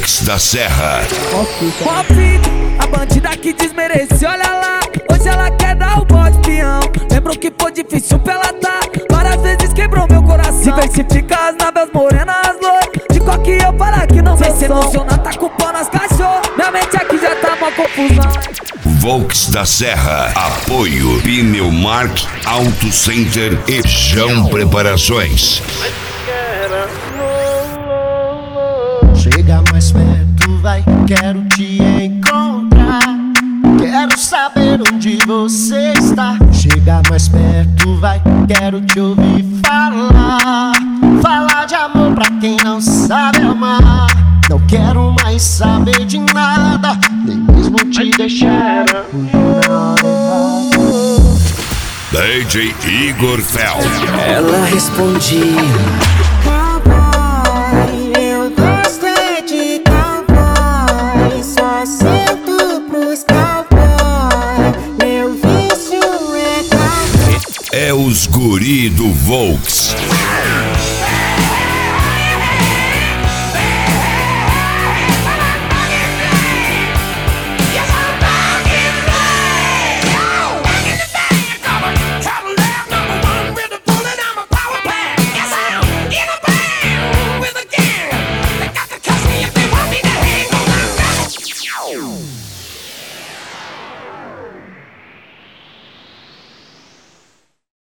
Volks da Serra. Pop, a bandida que desmerece, olha lá. Hoje ela quer dar o bode peão. Lembrou que foi difícil pra ela tá. Várias vezes quebrou meu coração. Diversifica as naves morenas, loiras. De qual que eu falar que não vem se emocionar, tá culpando as cachorras. Minha mente aqui já tá uma confusão. Volks da Serra. Apoio Pneumark Auto Center e João Preparações. Chega mais perto, vai, quero te encontrar. Quero saber onde você está. Chega mais perto, vai, quero te ouvir falar. Falar de amor pra quem não sabe amar. Não quero mais saber de nada, nem mesmo te deixar fugir na hora errada. DJ Igor Fel. Ela respondia: cowboy, eu gosto é de cowboy. Só sento pros cowboy. Meu vício é cowboy. É os guri do Volks.